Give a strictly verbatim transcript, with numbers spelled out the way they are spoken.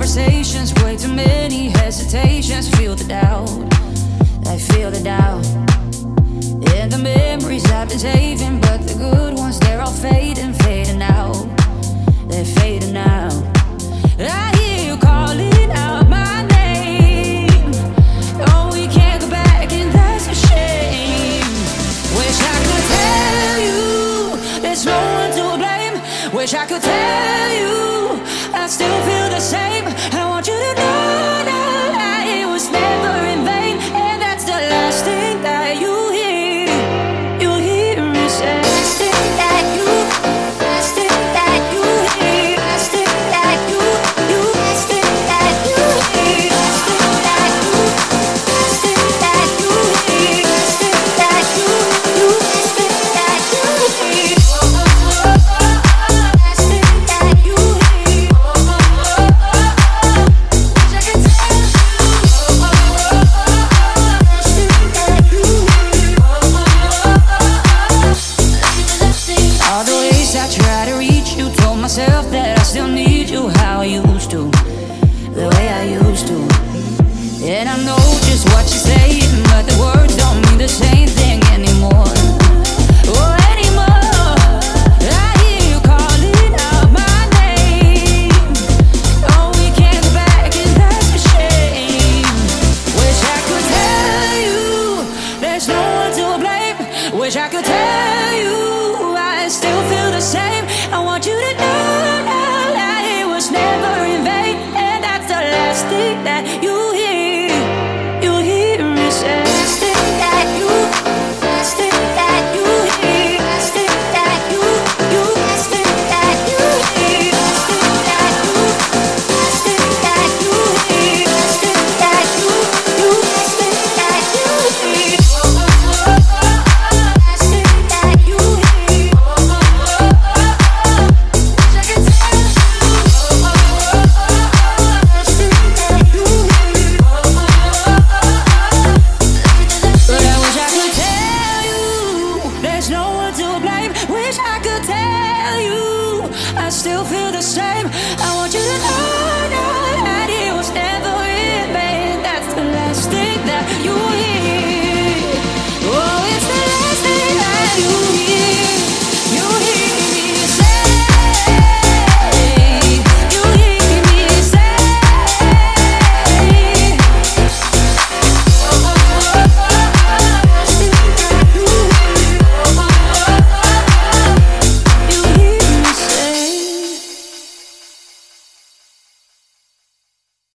conversations, way too many hesitations. Feel the doubt, I feel the doubt. And the memories I've been saving, but the good ones, they're all fading, fading out. They're fading out. I hear you calling out my name. Oh, we can't go back, and that's a shame. Wish I could tell you there's no one to blame. Wish I could tell you I still feel the same. I want you to know that it was never in vain, and that's the last thing that you hear. You hear me say, last thing that you, last thing that you hear, last thing that you, you, last thing that you hear, last thing that you, last thing that you hear, last thing that you, you, last thing that you hear. Myself that I still need you how I used to, the way I used to. And I know just what you're saying, but the words don't mean the same thing anymore. Oh, anymore. I hear you calling out my name. Oh, we can't go back, and that's a shame. Wish I could tell you there's no one to blame. Wish I could tell you I still feel the same. I want you to know that it was never in vain, and that's the last thing that you hear. You hear me say, last thing that you, last thing that you hear, last thing that you, you, last thing that you hear, last thing that you, last thing that you hear, last thing that you, you, last thing that you hear. Wish I could tell you I still feel the